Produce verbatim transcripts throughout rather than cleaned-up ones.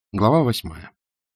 Глава восьмая.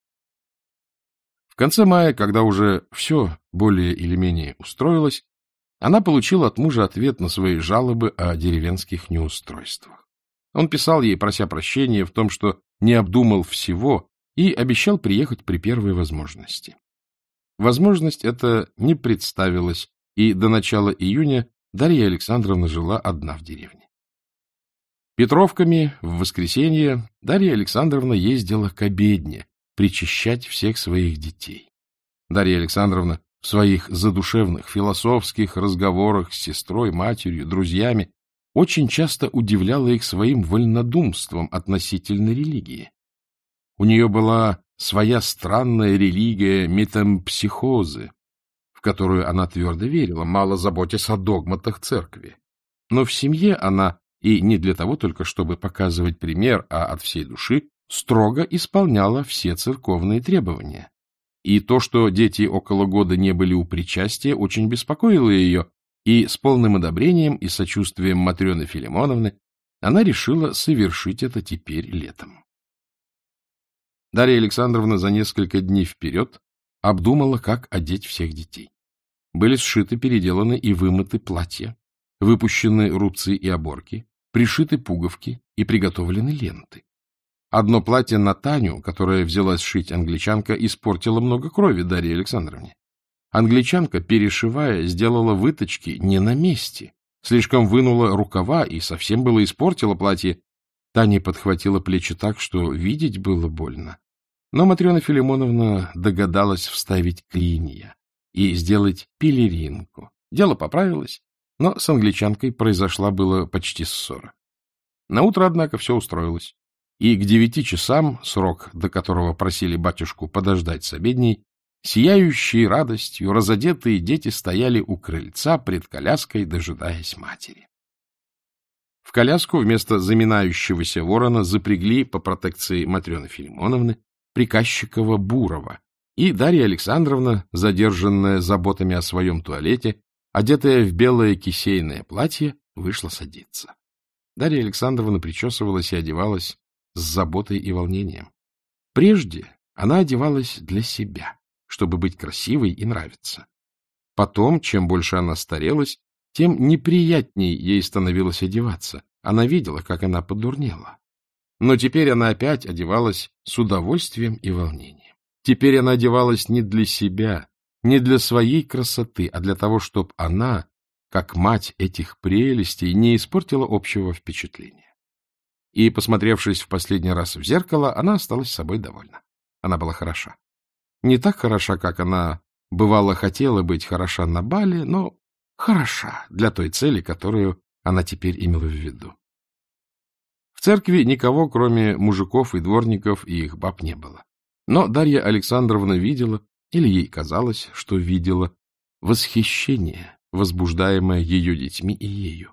В конце мая, когда уже все более или менее устроилось, она получила от мужа ответ на свои жалобы о деревенских неустройствах. Он писал ей, прося прощения в том, что не обдумал всего, и обещал приехать при первой возможности. Возможность эта не представилась, и до начала июня Дарья Александровна жила одна в деревне. Петровками в воскресенье Дарья Александровна ездила к обедне причащать всех своих детей. Дарья Александровна в своих задушевных философских разговорах с сестрой, матерью, друзьями очень часто удивляла их своим вольнодумством относительно религии. У нее была своя странная религия метампсихозы, в которую она твердо верила, мало заботясь о догматах церкви. Но в семье она, и не для того только, чтобы показывать пример, а от всей души, строго исполняла все церковные требования. И то, что дети около года не были у причастия, очень беспокоило ее, и с полным одобрением и сочувствием Матрёны Филимоновны она решила совершить это теперь летом. Дарья Александровна за несколько дней вперед обдумала, как одеть всех детей. Были сшиты, переделаны и вымыты платья, выпущены рубцы и оборки, пришиты пуговки и приготовлены ленты. Одно платье на Таню, которое взялась шить англичанка, испортило много крови Дарье Александровне. Англичанка, перешивая, сделала выточки не на месте, слишком вынула рукава и совсем было испортила платье. Таня подхватила плечи так, что видеть было больно. Но Матрёна Филимоновна догадалась вставить клинья и сделать пелеринку. Дело поправилось, но с англичанкой произошла было почти ссора. Наутро, однако, все устроилось, и к девяти часам, срок, до которого просили батюшку подождать с обедней, сияющие радостью разодетые дети стояли у крыльца пред коляской, дожидаясь матери. В коляску вместо заминающегося ворона запрягли по протекции Матрёны Филимоновны приказчикова Бурова, и Дарья Александровна, задержанная заботами о своем туалете, одетая в белое кисейное платье, вышла садиться. Дарья Александровна причесывалась и одевалась с заботой и волнением. Прежде она одевалась для себя, чтобы быть красивой и нравиться. Потом, чем больше она старелась, тем неприятней ей становилось одеваться. Она видела, как она подурнела. Но теперь она опять одевалась с удовольствием и волнением. Теперь она одевалась не для себя, не для своей красоты, а для того, чтобы она, как мать этих прелестей, не испортила общего впечатления. И, посмотревшись в последний раз в зеркало, она осталась собой довольна. Она была хороша. Не так хороша, как она, бывало, хотела быть хороша на бале, но хороша для той цели, которую она теперь имела в виду. В церкви никого, кроме мужиков и дворников, и их баб не было. Но Дарья Александровна видела, или ей казалось, что видела, восхищение, возбуждаемое ее детьми и ею.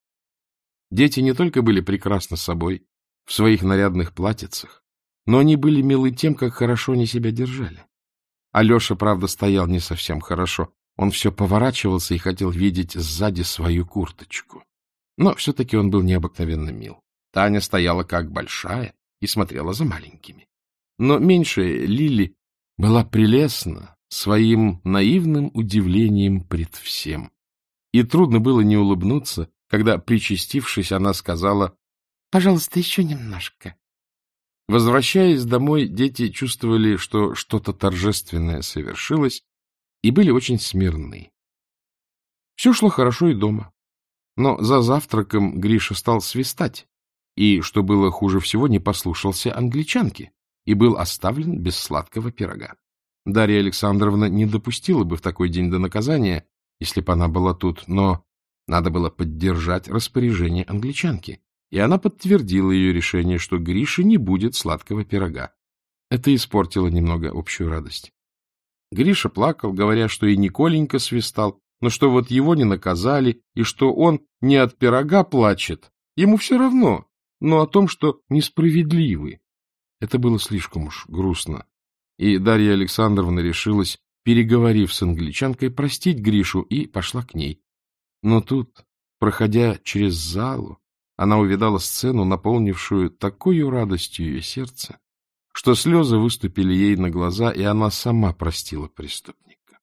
Дети не только были прекрасны собой, в своих нарядных платьицах, но они были милы тем, как хорошо они себя держали. Алеша, правда, стоял не совсем хорошо. Он все поворачивался и хотел видеть сзади свою курточку. Но все-таки он был необыкновенно мил. Таня стояла как большая и смотрела за маленькими. Но меньшая Лили была прелестна своим наивным удивлением пред всем. И трудно было не улыбнуться, когда, причастившись, она сказала: «Пожалуйста, еще немножко». Возвращаясь домой, дети чувствовали, что что-то торжественное совершилось, и были очень смирны. Все шло хорошо и дома. Но за завтраком Гриша стал свистать, и, что было хуже всего, не послушался англичанки и был оставлен без сладкого пирога. Дарья Александровна не допустила бы в такой день до наказания, если бы она была тут, но надо было поддержать распоряжение англичанки, и она подтвердила ее решение, что Грише не будет сладкого пирога. Это испортило немного общую радость. Гриша плакал, говоря, что и Николенька свистал, но что вот его не наказали, и что он не от пирога плачет. Ему все равно, но о том, что несправедливы. Это было слишком уж грустно. И Дарья Александровна решилась, переговорив с англичанкой, простить Гришу, и пошла к ней. Но тут, проходя через залу, она увидала сцену, наполнившую такою радостью ее сердце, что слезы выступили ей на глаза, и она сама простила преступника.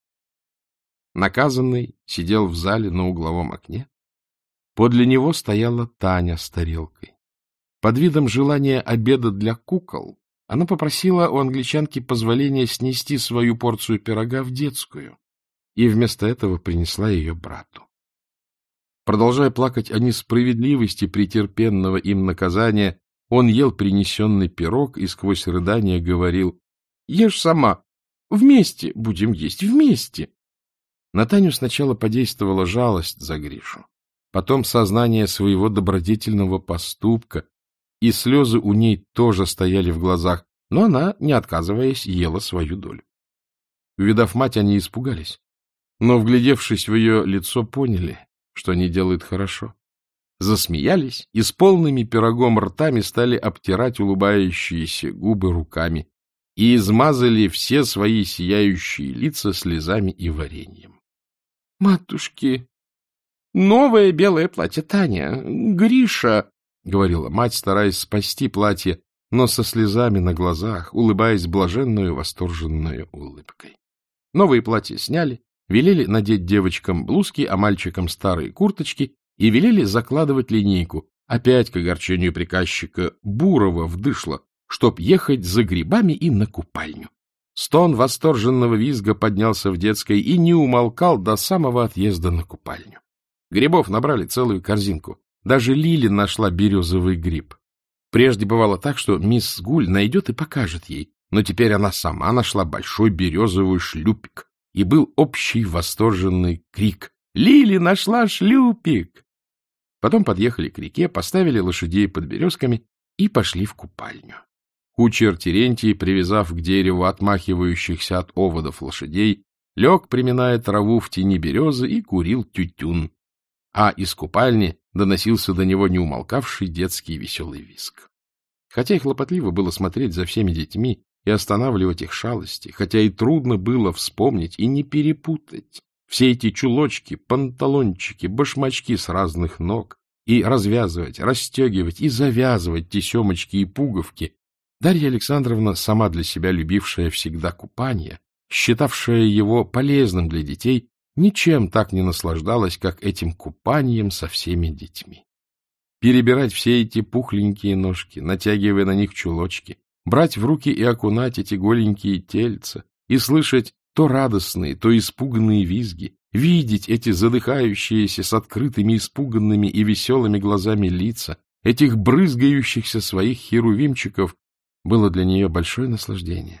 Наказанный сидел в зале на угловом окне. Подле него стояла Таня с тарелкой. Под видом желания обеда для кукол она попросила у англичанки позволения снести свою порцию пирога в детскую, и вместо этого принесла ее брату. Продолжая плакать о несправедливости претерпенного им наказания, он ел принесенный пирог и сквозь рыдания говорил: «Ешь сама, вместе будем есть, вместе». На Таню сначала подействовала жалость за Гришу, потом сознание своего добродетельного поступка, и слезы у ней тоже стояли в глазах, но она, не отказываясь, ела свою долю. Увидав мать, они испугались, но, вглядевшись в ее лицо, поняли, что они делают хорошо. Засмеялись и с полными пирогом ртами стали обтирать улыбающиеся губы руками и измазали все свои сияющие лица слезами и вареньем. — Матушки, новое белое платье, Таня, Гриша, — говорила мать, стараясь спасти платье, но со слезами на глазах, улыбаясь блаженную восторженную улыбкой. Новые платья сняли, велели надеть девочкам блузки, а мальчикам старые курточки, и велели закладывать линейку, опять к огорчению приказчика Бурова вдышло, чтоб ехать за грибами и на купальню. Стон восторженного визга поднялся в детской и не умолкал до самого отъезда на купальню. Грибов набрали целую корзинку. Даже Лили нашла березовый гриб. Прежде бывало так, что мисс Гуль найдет и покажет ей, но теперь она сама нашла большой березовый шлюпик, и был общий восторженный крик: «Лили нашла шлюпик!» Потом подъехали к реке, поставили лошадей под березками и пошли в купальню. Кучер Терентий, привязав к дереву отмахивающихся от оводов лошадей, лег, приминая траву в тени березы, и курил тютюн, а из купальни доносился до него неумолкавший детский веселый визг. Хотя и хлопотливо было смотреть за всеми детьми и останавливать их шалости, хотя и трудно было вспомнить и не перепутать все эти чулочки, панталончики, башмачки с разных ног, и развязывать, расстегивать и завязывать тесемочки и пуговки, Дарья Александровна, сама для себя любившая всегда купание, считавшая его полезным для детей, ничем так не наслаждалась, как этим купанием со всеми детьми. Перебирать все эти пухленькие ножки, натягивая на них чулочки, брать в руки и окунать эти голенькие тельца, и слышать то радостные, то испуганные визги, видеть эти задыхающиеся с открытыми, испуганными и веселыми глазами лица, этих брызгающихся своих херувимчиков, было для нее большое наслаждение.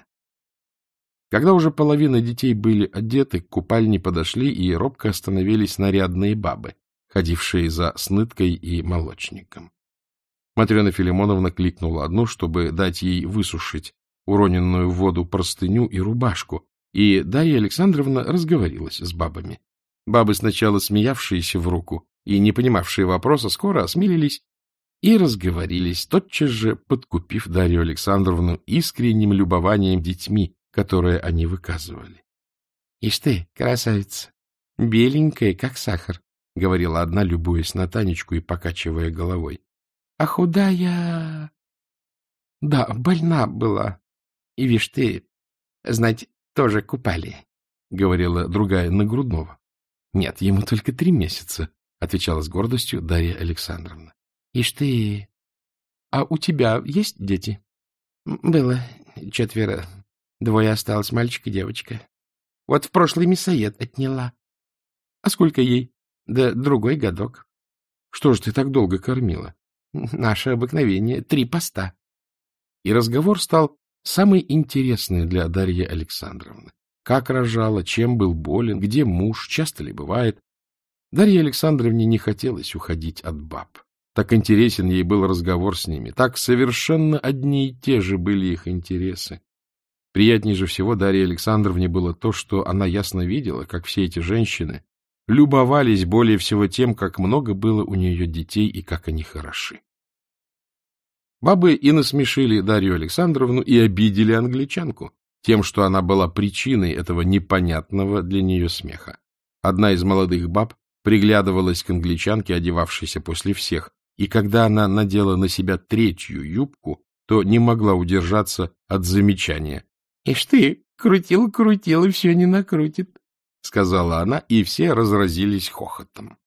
Когда уже половина детей были одеты, к купальне подошли и робко остановились нарядные бабы, ходившие за сныткой и молочником. Матрена Филимоновна кликнула одну, чтобы дать ей высушить уроненную в воду простыню и рубашку, и Дарья Александровна разговорилась с бабами. Бабы, сначала смеявшиеся в руку и не понимавшие вопроса, скоро осмелились и разговорились, тотчас же подкупив Дарью Александровну искренним любованием детьми, которое они выказывали. — Ишь ты, красавица, беленькая, как сахар, — говорила одна, любуясь на Танечку и покачивая головой. — А худая... — Да, больна была. И, вишь ты, знать, тоже купали, — говорила другая на грудного. — Нет, ему только три месяца, — отвечала с гордостью Дарья Александровна. — Ишь ты... А у тебя есть дети? — Было четверо. Двое осталось, мальчик и девочка. Вот в прошлый мясоед отняла. — А сколько ей? — Да другой годок. — Что ж ты так долго кормила? — Наше обыкновение — три поста. И разговор стал самый интересный для Дарьи Александровны. Как рожала, чем был болен, где муж, часто ли бывает. Дарье Александровне не хотелось уходить от баб. Так интересен ей был разговор с ними, так совершенно одни и те же были их интересы. Приятнее же всего Дарье Александровне было то, что она ясно видела, как все эти женщины любовались более всего тем, как много было у нее детей и как они хороши. Бабы и насмешили Дарью Александровну, и обидели англичанку тем, что она была причиной этого непонятного для нее смеха. Одна из молодых баб приглядывалась к англичанке, одевавшейся после всех, и когда она надела на себя третью юбку, то не могла удержаться от замечания. — Ишь ты, крутил-крутил, и все не накрутит, — сказала она, и все разразились хохотом.